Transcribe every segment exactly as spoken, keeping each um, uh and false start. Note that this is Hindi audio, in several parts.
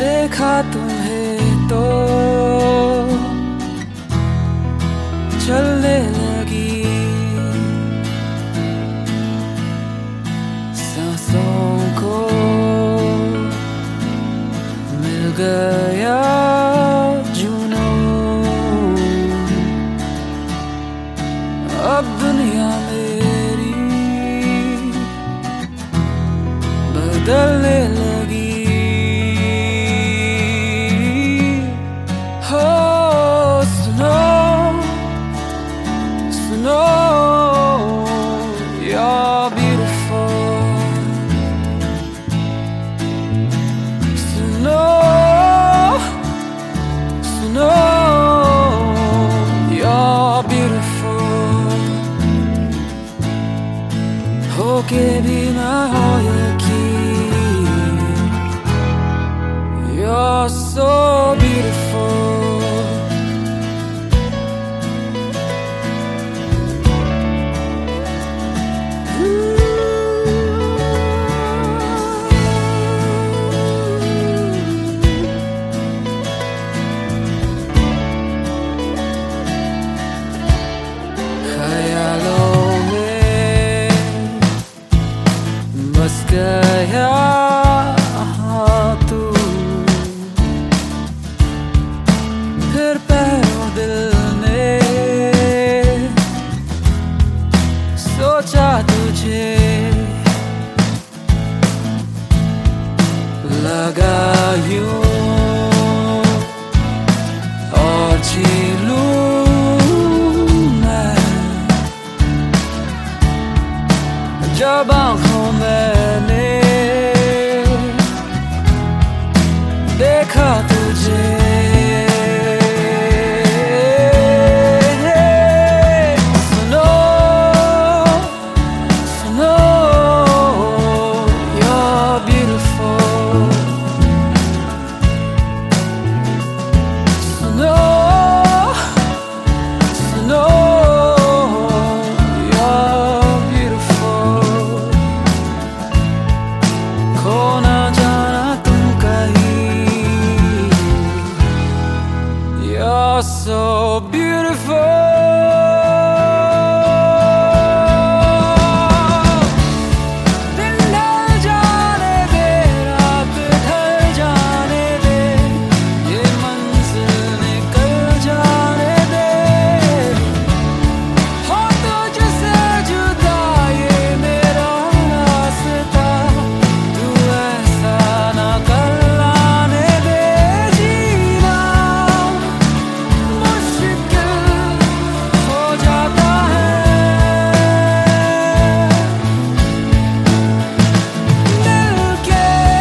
देखा तुम्हें तो चलने लगी सांसों को मिल गया जुनून। अब दुनिया मेरी बदलने लगी। होके भी ना हो यकीन, you're so beautiful। बस गया तू, फिर पैरों दिल ने सोचा तुझे, लगा यूं और जी लूं मैं जब आँखों मैंने देखा तुझे। सुनो सुनो you're beautiful। सुनो सुनो you're beautiful। खो ना जाना तुम कहीं, you're so beautiful। दिन ढल जाने दे, रात ढल जाने दे, ये मंजिल निकल जाने दे। हो तुझसे जुदा ये मेरा रास्ता, तू ऐसा ना कर लाने दे। जीना मुश्किल हो जाता है, मिलके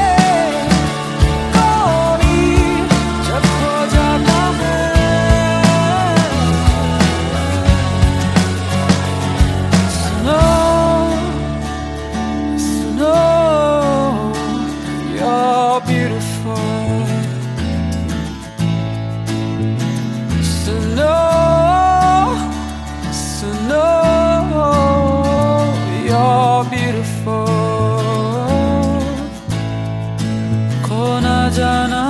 कोई जब हो जाता है। सुनो सुनो you're beautiful। सुनो सुनो you're beautiful। खो ना जाना